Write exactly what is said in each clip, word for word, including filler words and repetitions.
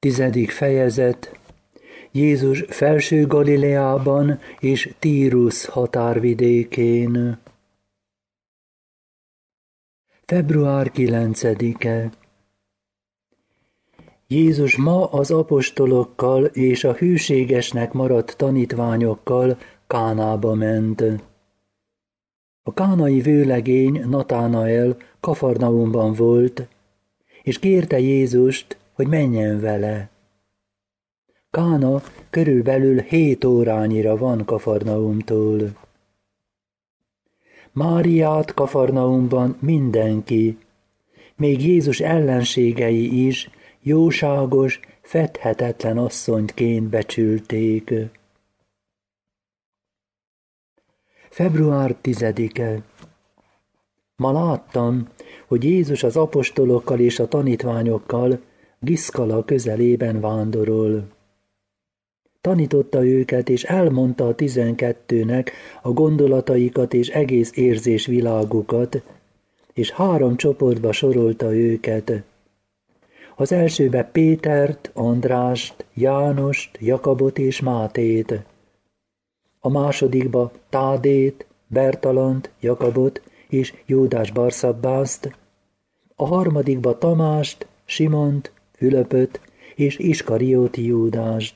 Tizedik fejezet. Jézus felső Galileában és Tírus határvidékén. február kilencedike. Jézus ma az apostolokkal és a hűségesnek maradt tanítványokkal Kánába ment. A kánai vőlegény Natánael Kafarnaumban volt, és kérte Jézust, hogy menjen vele. Kána körülbelül hét órányira van Kafarnaumtól. Máriát Kafarnaumban mindenki, még Jézus ellenségei is jóságos, fedhetetlen asszonyként becsülték. február tizedike. Ma láttam, hogy Jézus az apostolokkal és a tanítványokkal Giszkala közelében vándorol. Tanította őket, és elmondta a tizenkettőnek a gondolataikat és egész érzésvilágukat, és három csoportba sorolta őket. Az elsőbe Pétert, Andrást, Jánost, Jakabot és Mátét. A másodikba Tádét, Bertalant, Jakabot és Júdás Barszabbászt. A harmadikba Tamást, Simont, Fülöpöt és Iskarióti Júdást.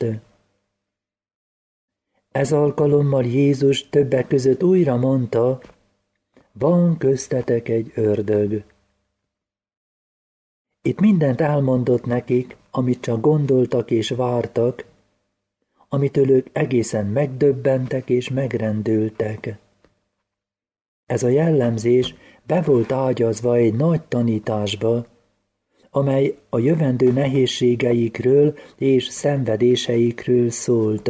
Ez alkalommal Jézus többek között újra mondta, van köztetek egy ördög. Itt mindent elmondott nekik, amit csak gondoltak és vártak, amitől ők egészen megdöbbentek és megrendültek. Ez a jellemzés be volt ágyazva egy nagy tanításba, amely a jövendő nehézségeikről és szenvedéseikről szólt.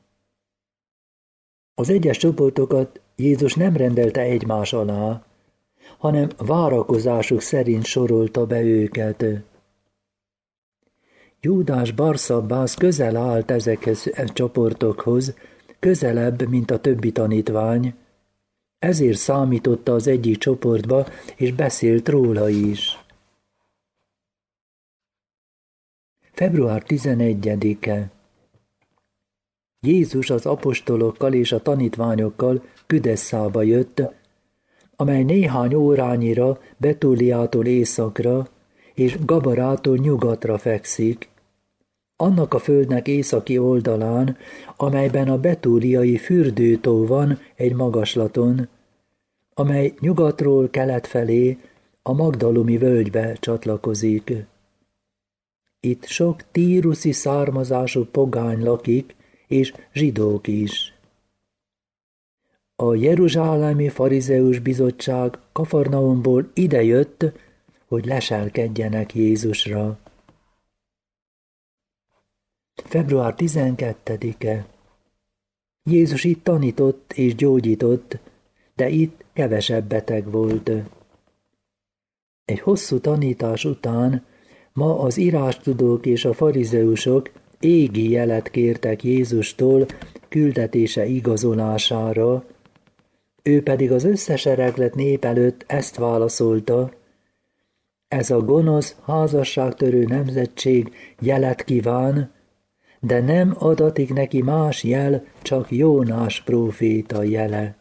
Az egyes csoportokat Jézus nem rendelte egymás alá, hanem várakozásuk szerint sorolta be őket. Júdás Barszabbász közel állt ezekhez a csoportokhoz, közelebb, mint a többi tanítvány, ezért számította az egyik csoportba, és beszélt róla is. február tizenegyedike. Jézus az apostolokkal és a tanítványokkal Küdesszába jött, amely néhány órányira Betúliától északra és Gabarától nyugatra fekszik, annak a földnek északi oldalán, amelyben a betúliai fürdőtó van egy magaslaton, amely nyugatról kelet felé a Magdalumi völgybe csatlakozik. Itt sok tíruszi származású pogány lakik, és zsidók is. A jeruzsálemi farizeus bizottság Kafarnaumból idejött, hogy leselkedjenek Jézusra. február tizenkettedike. Jézus itt tanított és gyógyított, de itt kevesebb beteg volt. Egy hosszú tanítás után ma az írástudók és a farizeusok égi jelet kértek Jézustól küldetése igazolására, ő pedig az összesereglet nép előtt ezt válaszolta, ez a gonosz, házasságtörő nemzetség jelet kíván, de nem adatik neki más jel, csak Jónás próféta jele.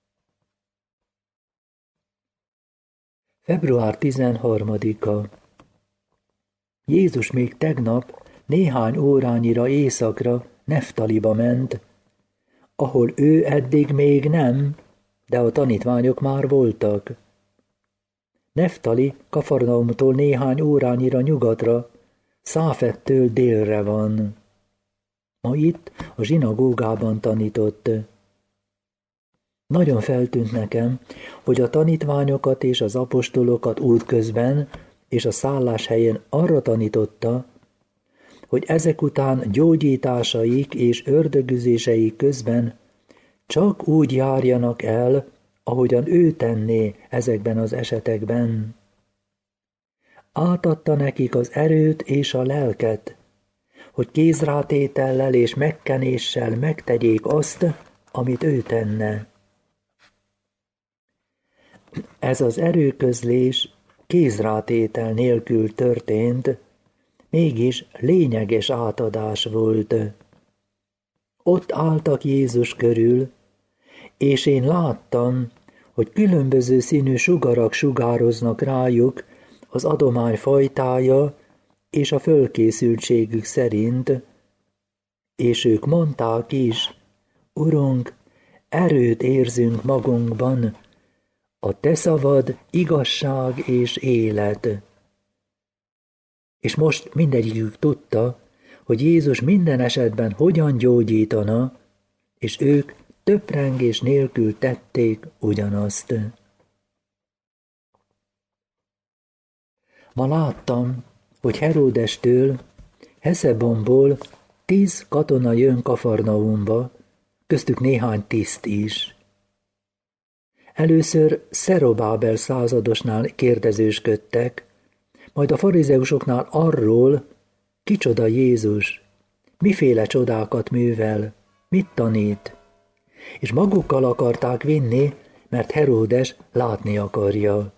február tizenharmadika. Jézus még tegnap néhány órányira északra Neftaliba ment, ahol ő eddig még nem, de a tanítványok már voltak. Neftali Kafarnaumtól néhány órányira nyugatra, Száfettől délre van. Ma itt a zsinagógában tanított. Nagyon feltűnt nekem, hogy a tanítványokat és az apostolokat útközben és a szálláshelyen arra tanította, hogy ezek után gyógyításaik és ördögüzéseik közben csak úgy járjanak el, ahogyan ő tenné ezekben az esetekben. Átadta nekik az erőt és a lelket, hogy kézrátétellel és megkenéssel megtegyék azt, amit ő tenne. Ez az erőközlés kézrátétel nélkül történt, mégis lényeges átadás volt. Ott álltak Jézus körül, és én láttam, hogy különböző színű sugarak sugároznak rájuk az adomány fajtája és a fölkészültségük szerint, és ők mondták is, Urunk, erőt érzünk magunkban, a te szavad igazság és élet. És most mindegyikük tudta, hogy Jézus minden esetben hogyan gyógyítana, és ők töprengés nélkül tették ugyanazt. Ma láttam, hogy Heródestől, Heszebonból tíz katona jön Kafarnaumba, köztük néhány tiszt is. Először Szerobábel századosnál kérdezősködtek, majd a farizeusoknál arról, kicsoda Jézus, miféle csodákat művel, mit tanít, és magukkal akarták vinni, mert Heródes látni akarja.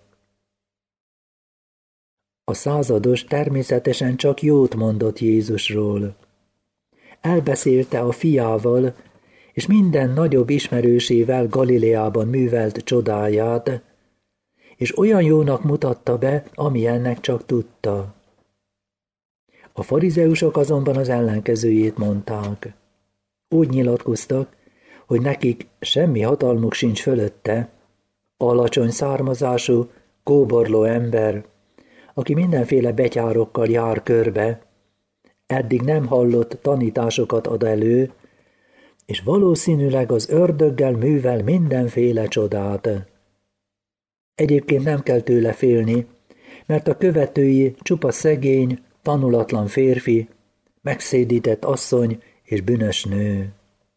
A százados természetesen csak jót mondott Jézusról. Elbeszélte a fiával, és minden nagyobb ismerősével Galileában művelt csodáját, és olyan jónak mutatta be, amilyennek csak tudta. A farizeusok azonban az ellenkezőjét mondták. Úgy nyilatkoztak, hogy nekik semmi hatalmuk sincs fölötte, alacsony származású, kóborló ember, aki mindenféle betyárokkal jár körbe, eddig nem hallott tanításokat ad elő, és valószínűleg az ördöggel művel mindenféle csodát. Egyébként nem kell tőle félni, mert a követői csupa szegény, tanulatlan férfi, megszédített asszony és bűnös nő.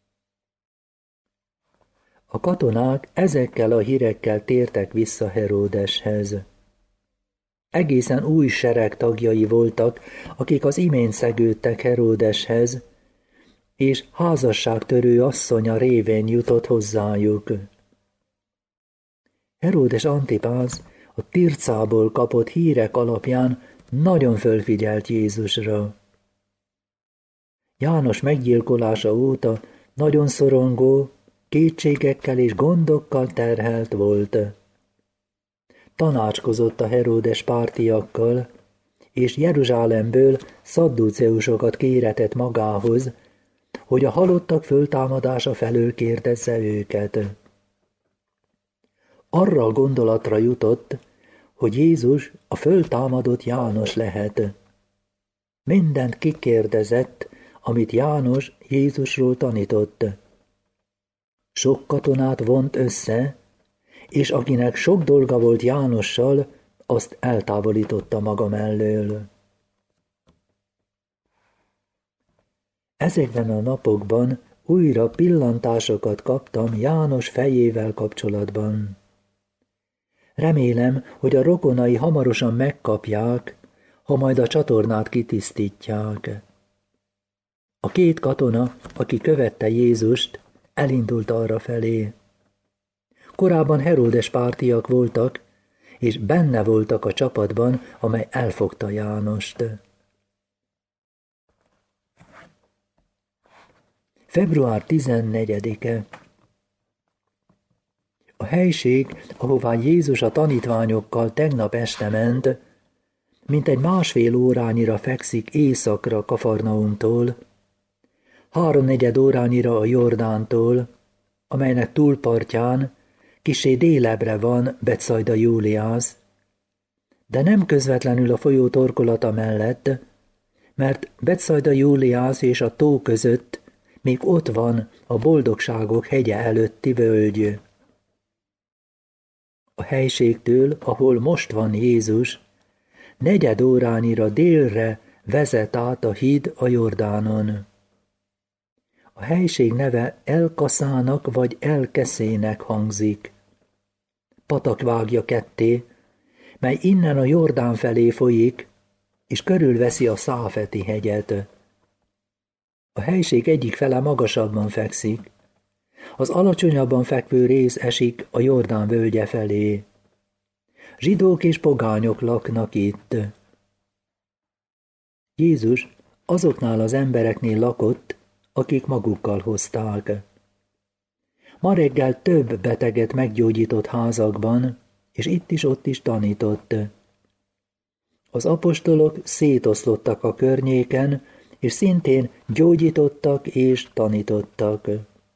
A katonák ezekkel a hírekkel tértek vissza Heródeshez. Egészen új sereg tagjai voltak, akik az imént szegődtek Heródeshez, és házasságtörő asszonya révén jutott hozzájuk. Heródes Antipász a Tircából kapott hírek alapján nagyon fölfigyelt Jézusra. János meggyilkolása óta nagyon szorongó, kétségekkel és gondokkal terhelt volt. Tanácskozott a Heródes pártiakkal, és Jeruzsálemből szadduceusokat kéretett magához, hogy a halottak föltámadása felől kérdezze őket. Arra a gondolatra jutott, hogy Jézus a föltámadott János lehet. Mindent kikérdezett, amit János Jézusról tanított. Sok katonát vont össze, és akinek sok dolga volt Jánossal, azt eltávolította maga mellől. Ezekben a napokban újra pillantásokat kaptam János fejével kapcsolatban. Remélem, hogy a rokonai hamarosan megkapják, ha majd a csatornát kitisztítják. A két katona, aki követte Jézust, elindult arra felé. Korábban Heródes pártiak voltak, és benne voltak a csapatban, amely elfogta Jánost. február tizennegyedike. A helység, ahová Jézus a tanítványokkal tegnap este ment, mintegy másfél órányira fekszik északra Kafarnaumtól, háromnegyed órányira a Jordántól, amelynek túlpartján kissé délebre van Betszajda Júliász, de nem közvetlenül a folyó torkolata mellett, mert Betszajda Júliász és a tó között még ott van a Boldogságok hegye előtti völgy. A helységtől, ahol most van Jézus, negyed órányira délre vezet át a híd a Jordánon. A helység neve Elkaszának vagy Elkeszének hangzik. Patak vágja ketté, mely innen a Jordán felé folyik, és körülveszi a Száfeti hegyet. A helység egyik fele magasabban fekszik, az alacsonyabban fekvő rész esik a Jordán völgye felé. Zsidók és pogányok laknak itt. Jézus azoknál az embereknél lakott, akik magukkal hozták. Ma reggel több beteget meggyógyított házakban, és itt is ott is tanított. Az apostolok szétoszlottak a környéken, és szintén gyógyítottak és tanítottak.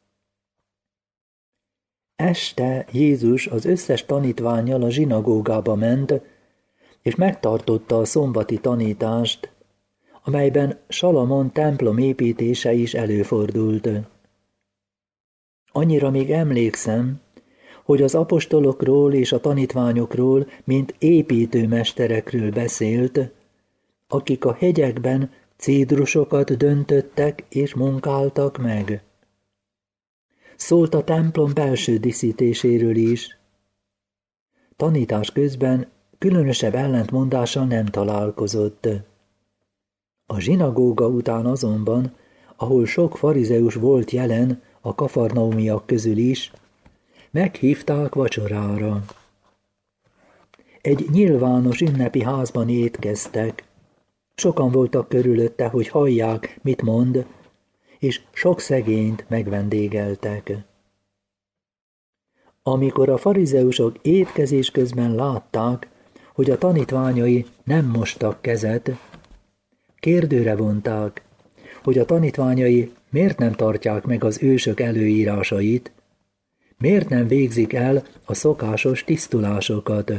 Este Jézus az összes tanítvánnyal a zsinagógába ment, és megtartotta a szombati tanítást, amelyben Salamon templom építése is előfordult. Annyira még emlékszem, hogy az apostolokról és a tanítványokról, mint építőmesterekről beszélt, akik a hegyekben cédrusokat döntöttek és munkáltak meg. Szólt a templom belső díszítéséről is. Tanítás közben különösebb ellentmondással nem találkozott. A zsinagóga után azonban, ahol sok farizeus volt jelen a kafarnaumiak közül is, meghívták vacsorára. Egy nyilvános ünnepi házban étkeztek. Sokan voltak körülötte, hogy hallják, mit mond, és sok szegényt megvendégeltek. Amikor a farizeusok étkezés közben látták, hogy a tanítványai nem mostak kezet, kérdőre vonták, hogy a tanítványai miért nem tartják meg az ősök előírásait, miért nem végzik el a szokásos tisztulásokat.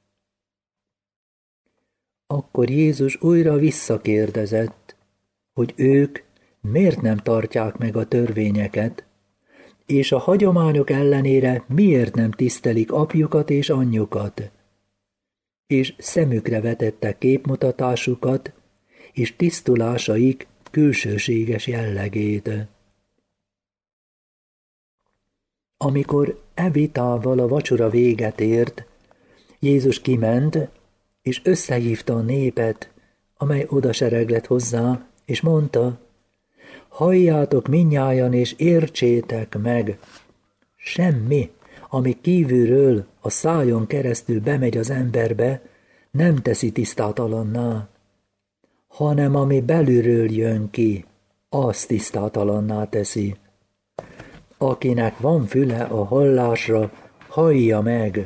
Akkor Jézus újra visszakérdezett, hogy ők miért nem tartják meg a törvényeket, és a hagyományok ellenére miért nem tisztelik apjukat és anyjukat, és szemükre vetette képmutatásukat, és tisztulásaik külsőséges jellegét. Amikor e vitával a vacsora véget ért, Jézus kiment, és összehívta a népet, amely odasereglett hozzá, és mondta, halljátok mindnyájan, és értsétek meg, semmi, ami kívülről a szájon keresztül bemegy az emberbe, nem teszi tisztátalanná, hanem ami belülről jön ki, az tisztátalanná teszi. Akinek van füle a hallásra, hallja meg.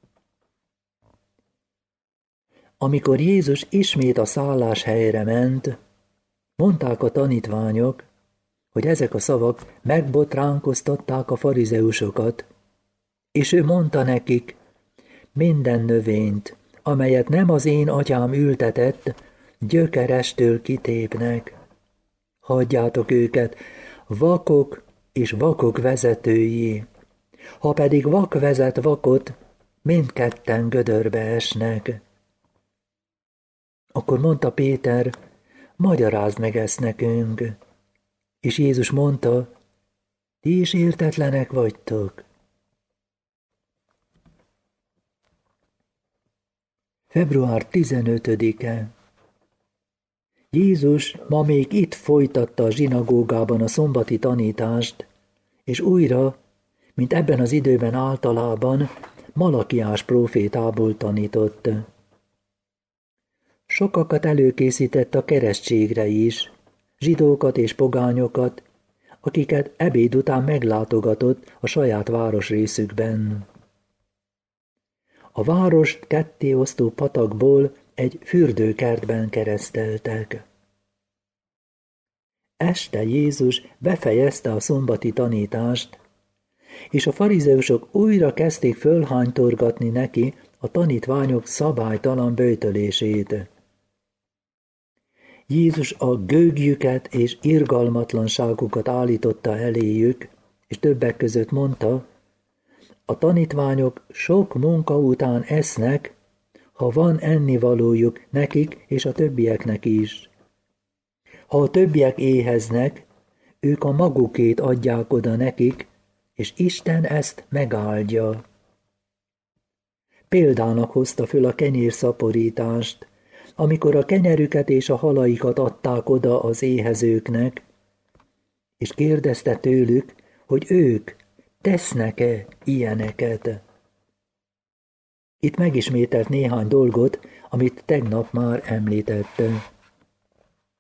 Amikor Jézus ismét a szálláshelyre ment, mondták a tanítványok, hogy ezek a szavak megbotránkoztatták a farizeusokat, és ő mondta nekik, minden növényt, amelyet nem az én atyám ültetett, gyökerestől kitépnek. Hagyjátok őket, vakok és vakok vezetői. Ha pedig vak vezet vakot, mindketten gödörbe esnek. Akkor mondta Péter, magyarázd meg ezt nekünk. És Jézus mondta, ti is értetlenek vagytok. február tizenötödike. Jézus ma még itt folytatta a zsinagógában a szombati tanítást, és újra, mint ebben az időben általában, Malakiás prófétából tanított. Sokakat előkészített a keresztségre is, zsidókat és pogányokat, akiket ebéd után meglátogatott a saját városrészükben. A várost ketté osztó patakból egy fürdőkertben kereszteltek. Este Jézus befejezte a szombati tanítást, és a farizeusok újra kezdték fölhánytorgatni neki a tanítványok szabálytalan böjtölését. Jézus a gőgjüket és irgalmatlanságukat állította eléjük, és többek között mondta, a tanítványok sok munka után esznek, ha van ennivalójuk nekik és a többieknek is. Ha a többiek éheznek, ők a magukét adják oda nekik, és Isten ezt megáldja. Példának hozta föl a kenyérszaporítást, amikor a kenyerüket és a halaikat adták oda az éhezőknek, és kérdezte tőlük, hogy ők tesznek-e ilyeneket. Itt megismételt néhány dolgot, amit tegnap már említette.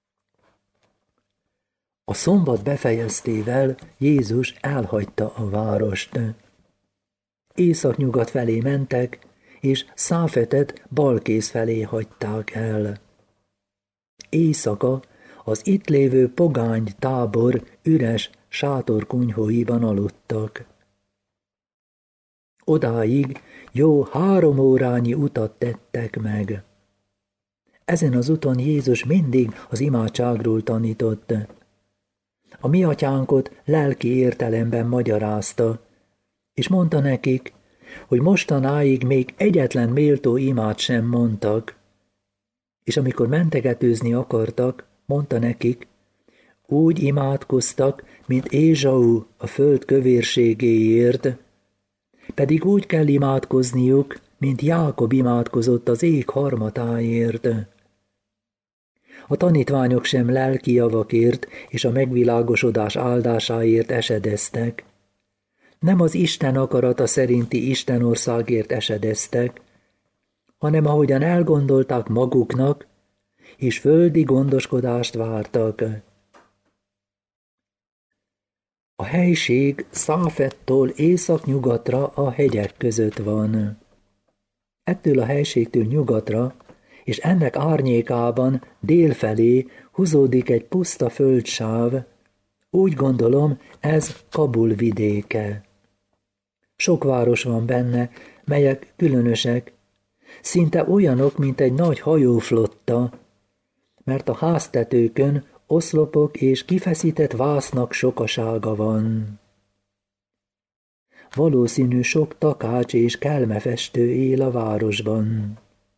A szombat befejeztével Jézus elhagyta a várost. Északnyugat felé mentek, és Száfetet balkész felé hagyták el. Éjszaka az itt lévő pogány tábor üres sátorkunyhóiban aludtak. Odáig jó három órányi utat tettek meg. Ezen az úton Jézus mindig az imádságról tanított. A mi atyánkot lelki értelemben magyarázta, és mondta nekik, hogy mostanáig még egyetlen méltó imát sem mondtak, és amikor mentegetőzni akartak, mondta nekik, úgy imádkoztak, mint Ézsau a föld kövérségéért, pedig úgy kell imádkozniuk, mint Jákob imádkozott az ég harmatáért. A tanítványok sem lelki javakért és a megvilágosodás áldásáért esedeztek. Nem az Isten akarata szerinti Istenországért esedeztek, hanem ahogyan elgondolták maguknak, és földi gondoskodást vártak. A helység Száfettól északnyugatra a hegyek között van. Ettől a helységtől nyugatra, és ennek árnyékában délfelé húzódik egy puszta földsáv, úgy gondolom, ez Kabul vidéke. Sok város van benne, melyek különösek, szinte olyanok, mint egy nagy hajóflotta, mert a háztetőkön oszlopok és kifeszített vásznak sokasága van. Valószínű sok takács és kelmefestő él a városban.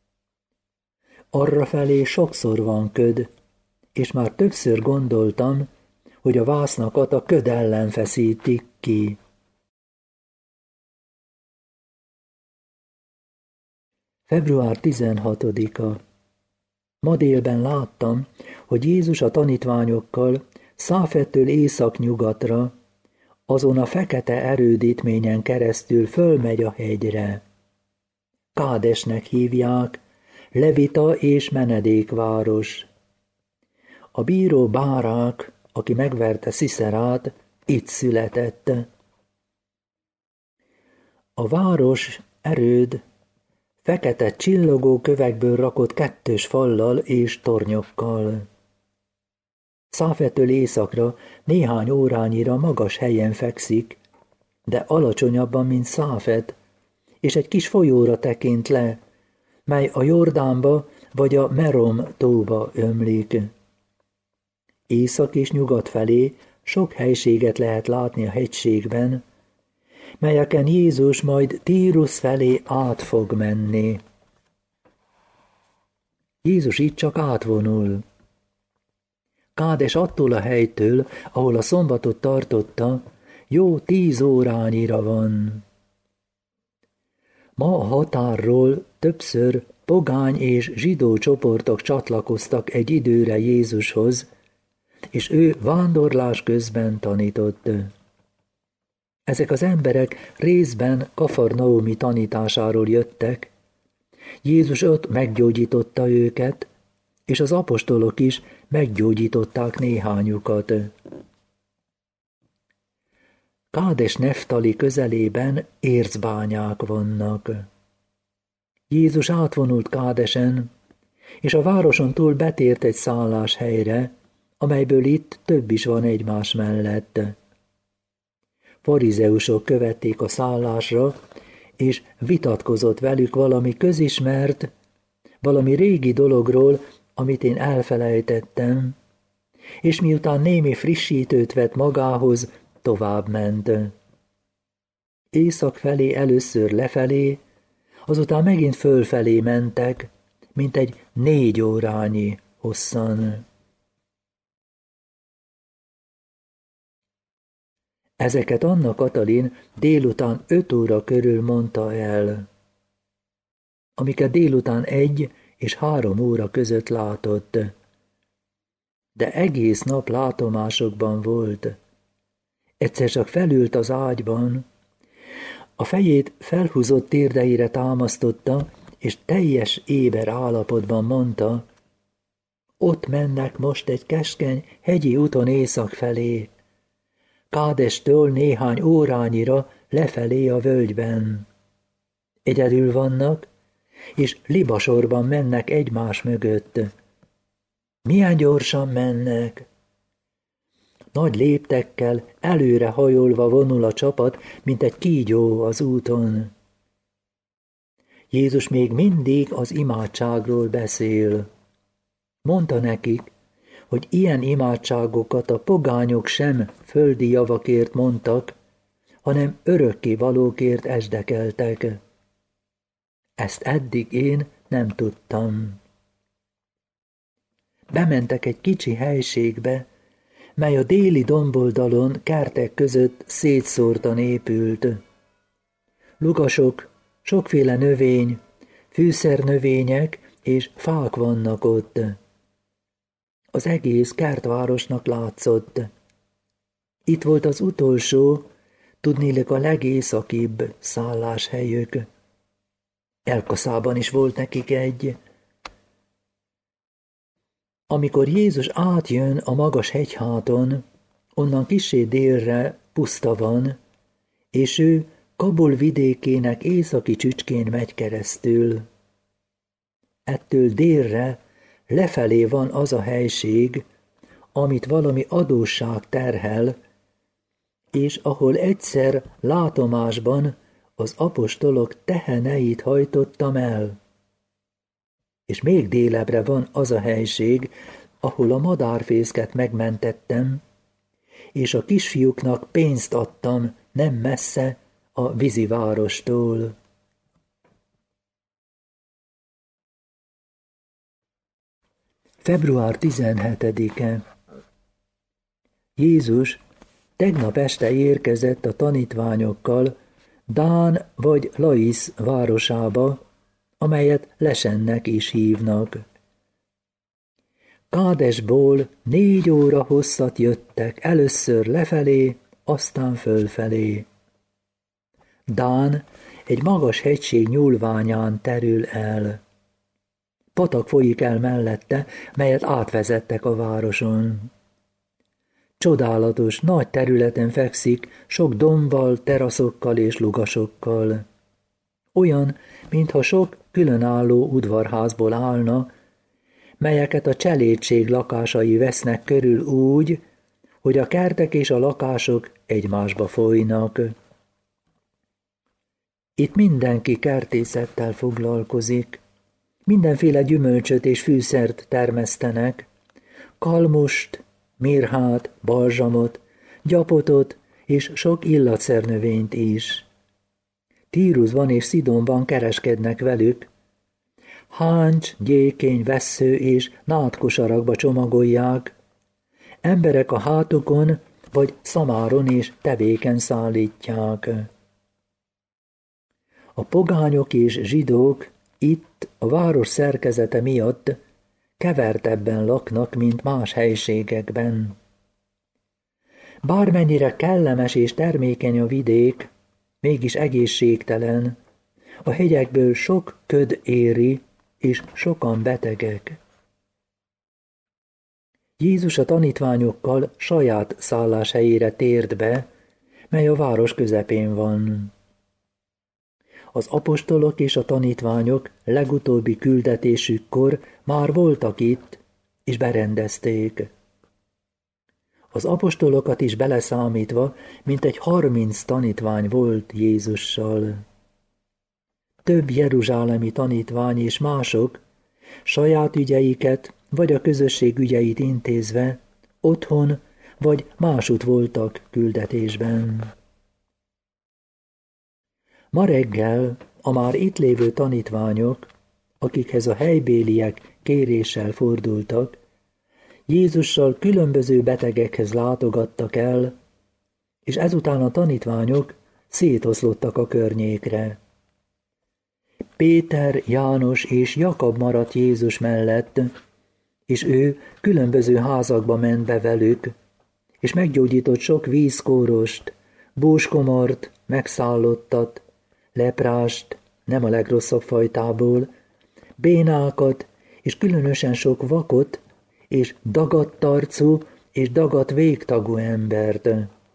Arrafelé sokszor van köd, és már többször gondoltam, hogy a vásznakat a köd ellen feszítik ki. február tizenhatodika. Ma délben láttam, hogy Jézus a tanítványokkal Száfettől északnyugatra, azon a fekete erődítményen keresztül fölmegy a hegyre. Kádesnek hívják, levita és menedékváros. A bíró Bárák, aki megverte Sziszerát, itt született. A város erőd, fekete csillogó kövekből rakott kettős fallal és tornyokkal. Száfettől északra néhány órányira magas helyen fekszik, de alacsonyabban, mint Száfet, és egy kis folyóra tekint le, mely a Jordánba vagy a Merom tóba ömlik. Észak és nyugat felé sok helységet lehet látni a hegységben, melyeken Jézus majd Tírus felé át fog menni. Jézus itt csak átvonul. Kádes attól a helytől, ahol a szombatot tartotta, jó tíz órányira van. Ma a határról többször pogány és zsidó csoportok csatlakoztak egy időre Jézushoz, és ő vándorlás közben tanított. Ezek az emberek részben Kafarnaumi tanításáról jöttek. Jézus ott meggyógyította őket, és az apostolok is meggyógyították néhányukat. Kádes Neftali közelében ércbányák vannak. Jézus átvonult Kádesen, és a városon túl betért egy szálláshelyre, amelyből itt több is van egymás mellett. Farizeusok követték a szállásra, és vitatkozott velük valami közismert, valami régi dologról, amit én elfelejtettem, és miután némi frissítőt vett magához, tovább ment. Észak felé először lefelé, azután megint fölfelé mentek, mint egy négy órányi hosszan. Ezeket Anna Katalin délután öt óra körül mondta el, amiket délután egy és három óra között látott. De egész nap látomásokban volt. Egyszer csak felült az ágyban, a fejét felhúzott térdeire támasztotta, és teljes éber állapotban mondta, ott mennek most egy keskeny, hegyi úton észak felé. Kádestől néhány órányira lefelé a völgyben. Egyedül vannak, és libasorban mennek egymás mögött. Milyen gyorsan mennek! Nagy léptekkel előre hajolva vonul a csapat, mint egy kígyó az úton. Jézus még mindig az imádságról beszél. Mondta nekik, hogy ilyen imádságokat a pogányok sem földi javakért mondtak, hanem örökké valókért esdekeltek. Ezt eddig én nem tudtam. Bementek egy kicsi helységbe, mely a déli domboldalon kertek között szétszórtan épült. Lugasok, sokféle növény, fűszernövények és fák vannak ott. Az egész kertvárosnak látszott. Itt volt az utolsó, tudniillik a legészakibb szálláshelyük. Elkaszában is volt nekik egy. Amikor Jézus átjön a magas hegyháton, onnan kissé délre puszta van, és ő Kabul vidékének északi csücskén megy keresztül. Ettől délre lefelé van az a helység, amit valami adósság terhel, és ahol egyszer látomásban az apostolok teheneit hajtottam el. És még délebbre van az a helység, ahol a madárfészket megmentettem, és a kisfiúknak pénzt adtam nem messze a vízivárostól. február tizenhetedike. Jézus tegnap este érkezett a tanítványokkal Dán vagy Laisz városába, amelyet Lesennek is hívnak. Kádesból négy óra hosszat jöttek, először lefelé, aztán fölfelé. Dán egy magas hegység nyúlványán terül el. Patak folyik el mellette, melyet átvezettek a városon. Csodálatos, nagy területen fekszik, sok dombbal, teraszokkal és lugasokkal. Olyan, mintha sok különálló udvarházból állna, melyeket a cselédség lakásai vesznek körül úgy, hogy a kertek és a lakások egymásba folynak. Itt mindenki kertészettel foglalkozik, mindenféle gyümölcsöt és fűszert termesztenek, kalmust, mirhát, balzsamot, gyapotot és sok illatszernövényt is. Tírusban és Szidonban kereskednek velük, háncs, gyékény, vessző és nádkosarakba csomagolják, emberek a hátukon vagy szamáron és tevéken szállítják. A pogányok és zsidók itt a város szerkezete miatt kevertebben laknak, mint más helységekben. Bármennyire kellemes és termékeny a vidék, mégis egészségtelen, a hegyekből sok köd éri, és sokan betegek. Jézus a tanítványokkal saját szálláshelyére tért be, mely a város közepén van. Az apostolok és a tanítványok legutóbbi küldetésükkor már voltak itt, és berendezték. Az apostolokat is beleszámítva, mintegy harminc tanítvány volt Jézussal. Több jeruzsálemi tanítvány és mások, saját ügyeiket vagy a közösség ügyeit intézve, otthon vagy másút voltak küldetésben. Ma reggel a már itt lévő tanítványok, akikhez a helybéliek kéréssel fordultak, Jézussal különböző betegekhez látogattak el, és ezután a tanítványok szétoszlottak a környékre. Péter, János és Jakab maradt Jézus mellett, és ő különböző házakba ment be velük, és meggyógyított sok vízkórost, búskomort, megszállottat, leprást, nem a legrosszabb fajtából, bénákat, és különösen sok vakot, és dagadt arcú és dagadt végtagú embert.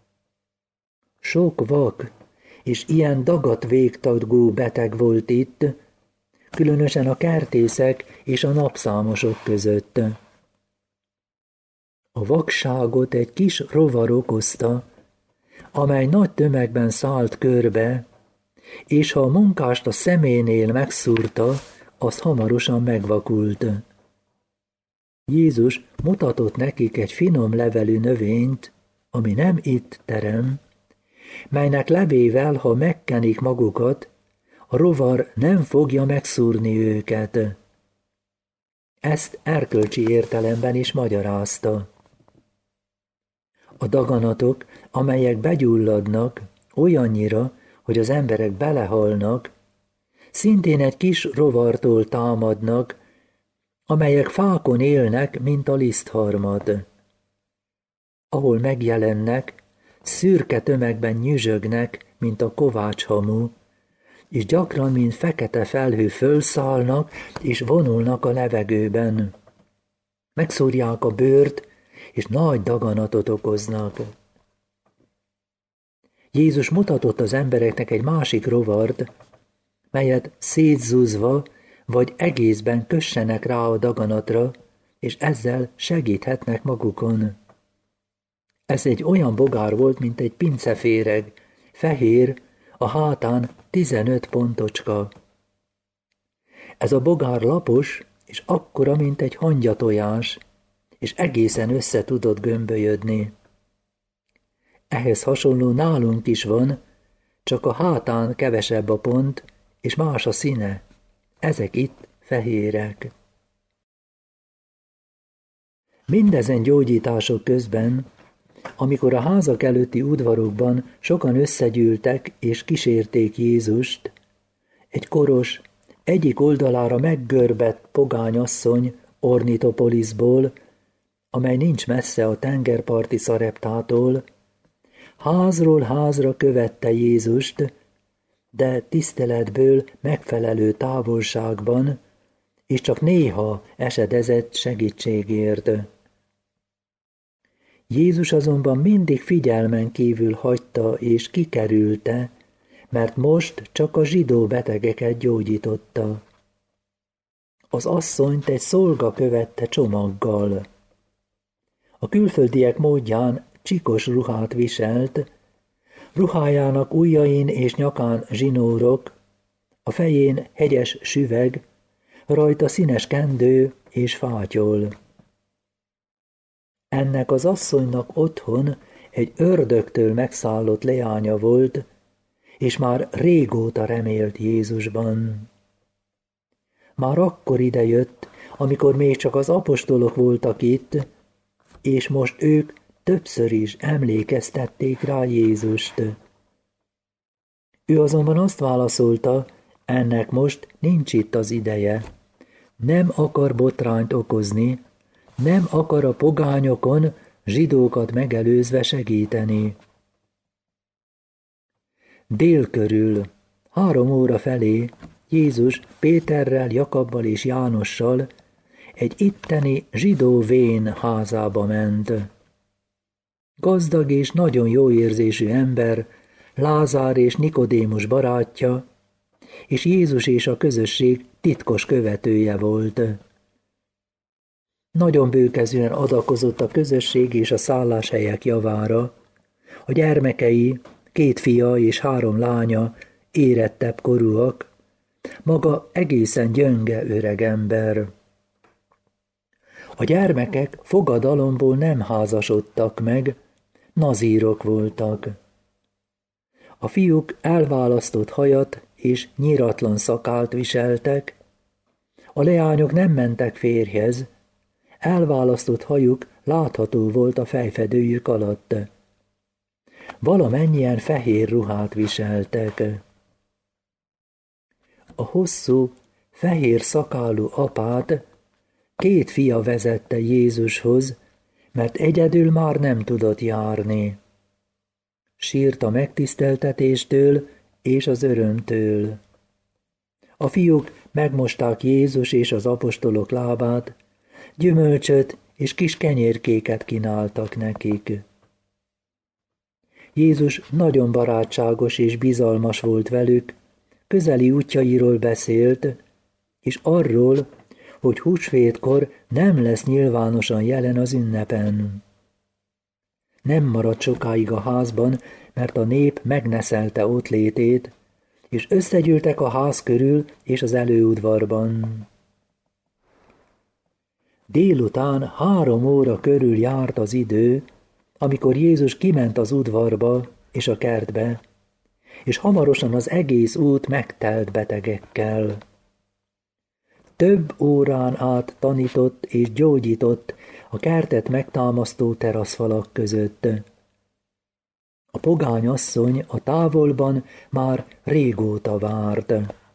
Sok vak és ilyen dagadt végtagú beteg volt itt, különösen a kertészek és a napszámosok között. A vakságot egy kis rovar okozta, amely nagy tömegben szállt körbe, és ha a munkást a szeménél megszúrta, az hamarosan megvakult. Jézus mutatott nekik egy finom levelű növényt, ami nem itt terem, melynek levével, ha megkenik magukat, a rovar nem fogja megszúrni őket. Ezt erkölcsi értelemben is magyarázta. A daganatok, amelyek begyulladnak olyannyira, hogy az emberek belehalnak, szintén egy kis rovartól támadnak, amelyek fákon élnek, mint a lisztharmat. Ahol megjelennek, szürke tömegben nyüzsögnek, mint a kovácshamu, és gyakran, mint fekete felhő fölszállnak, és vonulnak a levegőben. Megszórják a bőrt, és nagy daganatot okoznak. Jézus mutatott az embereknek egy másik rovart, melyet szétzúzva vagy egészben kössenek rá a daganatra, és ezzel segíthetnek magukon. Ez egy olyan bogár volt, mint egy pinceféreg, fehér, a hátán tizenöt pontocska. Ez a bogár lapos, és akkora, mint egy hangyatojás, és egészen össze tudott gömbölyödni. Ehhez hasonló nálunk is van, csak a hátán kevesebb a pont, és más a színe. Ezek itt fehérek. Mindezen gyógyítások közben, amikor a házak előtti udvarokban sokan összegyűltek és kísérték Jézust, egy koros, egyik oldalára meggörbett pogányasszony Ornitopoliszból, amely nincs messze a tengerparti Szareptától, házról házra követte Jézust, de tiszteletből megfelelő távolságban, és csak néha esedezett segítségért. Jézus azonban mindig figyelmen kívül hagyta és kikerülte, mert most csak a zsidó betegeket gyógyította. Az asszonyt egy szolga követte csomaggal. A külföldiek módján csikos ruhát viselt, ruhájának ujjain és nyakán zsinórok, a fején hegyes süveg, rajta színes kendő és fátyol. Ennek az asszonynak otthon egy ördögtől megszállott leánya volt, és már régóta remélt Jézusban. Már akkor idejött, amikor még csak az apostolok voltak itt, és most ők többször is emlékeztették rá Jézust. Ő azonban azt válaszolta, ennek most nincs itt az ideje. Nem akar botrányt okozni, nem akar a pogányokon zsidókat megelőzve segíteni. Dél körül, három óra felé Jézus Péterrel, Jakabbal és Jánossal egy itteni zsidó vén házába ment. Gazdag és nagyon jó érzésű ember, Lázár és Nikodémus barátja, és Jézus és a közösség titkos követője volt. Nagyon bőkezűen adakozott a közösség és a szálláshelyek javára. A gyermekei, két fia és három lánya, érettebb korúak, maga egészen gyönge öregember. A gyermekek fogadalomból nem házasodtak meg, nazírok voltak. A fiúk elválasztott hajat és nyíratlan szakált viseltek, a leányok nem mentek férjhez, elválasztott hajuk látható volt a fejfedőjük alatt. Valamennyien fehér ruhát viseltek. A hosszú, fehér szakálú apát két fia vezette Jézushoz, mert egyedül már nem tudott járni. Sírt a megtiszteltetéstől és az örömtől. A fiúk megmosták Jézus és az apostolok lábát, gyümölcsöt és kis kenyérkéket kínáltak nekik. Jézus nagyon barátságos és bizalmas volt velük, közeli útjairól beszélt, és arról, hogy húsvétkor nem lesz nyilvánosan jelen az ünnepen. Nem maradt sokáig a házban, mert a nép megneszelte ott létét, és összegyűltek a ház körül és az előudvarban. Délután három óra körül járt az idő, amikor Jézus kiment az udvarba és a kertbe, és hamarosan az egész út megtelt betegekkel. Több órán át tanított és gyógyított a kertet megtámasztó teraszfalak között. A pogány asszony a távolban már régóta várt.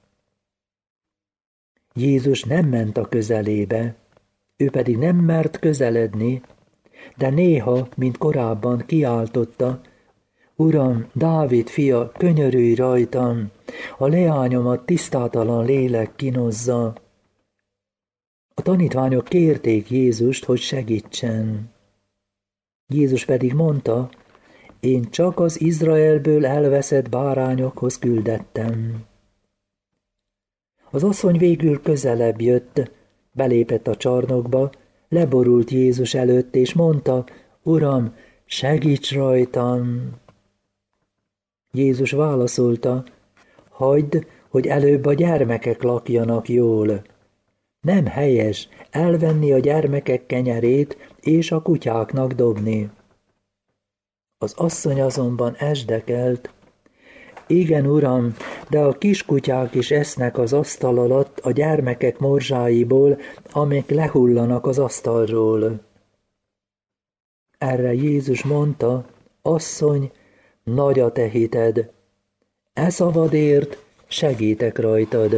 Jézus nem ment a közelébe, ő pedig nem mert közeledni, de néha, mint korábban kiáltotta, Uram, Dávid fia, könyörülj rajtam, a leányomat tisztátalan lélek kínozza. A tanítványok kérték Jézust, hogy segítsen. Jézus pedig mondta, én csak az Izraelből elveszett bárányokhoz küldettem. Az asszony végül közelebb jött, belépett a csarnokba, leborult Jézus előtt, és mondta, Uram, segíts rajtam! Jézus válaszolta, hagyd, hogy előbb a gyermekek lakjanak jól. Nem helyes elvenni a gyermekek kenyerét és a kutyáknak dobni. Az asszony azonban esdekelt, igen, uram, de a kiskutyák is esznek az asztal alatt a gyermekek morzsáiból, amik lehullanak az asztalról. Erre Jézus mondta, asszony, nagy a te hited, e szavadért segítek rajtad.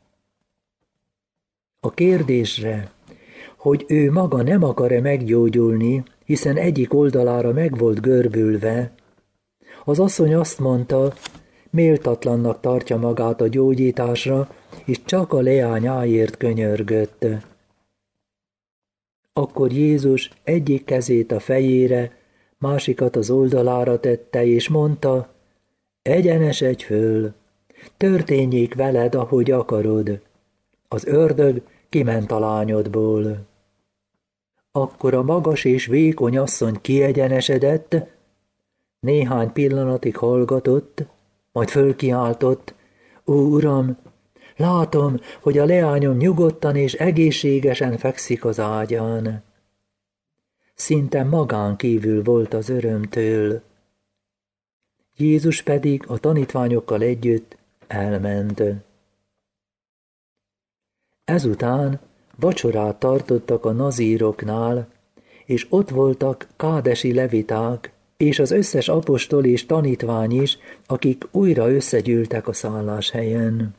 A kérdésre, hogy ő maga nem akar-e meggyógyulni, hiszen egyik oldalára meg volt görbülve, az asszony azt mondta, méltatlannak tartja magát a gyógyításra, és csak a leányáért könyörgött. Akkor Jézus egyik kezét a fejére, másikat az oldalára tette, és mondta, egyenesedj föl, történjék veled, ahogy akarod. Az ördög kiment a lányodból. Akkor a magas és vékony asszony kiegyenesedett, néhány pillanatig hallgatott, majd fölkiáltott, ó, Uram, látom, hogy a leányom nyugodtan és egészségesen fekszik az ágyán. Szinte magán kívül volt az örömtől. Jézus pedig a tanítványokkal együtt elment. Ezután vacsorát tartottak a nazíroknál, és ott voltak kádesi leviták, és az összes apostol és tanítvány is, akik újra összegyűltek a szálláshelyen.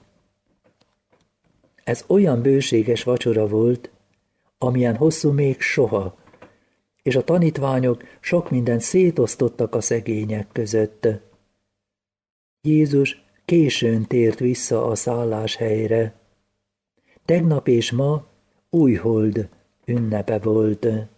Ez olyan bőséges vacsora volt, amilyen hosszú még soha, és a tanítványok sok mindent szétosztottak a szegények között. Jézus későn tért vissza a szálláshelyre. Tegnap és ma újhold ünnepe volt.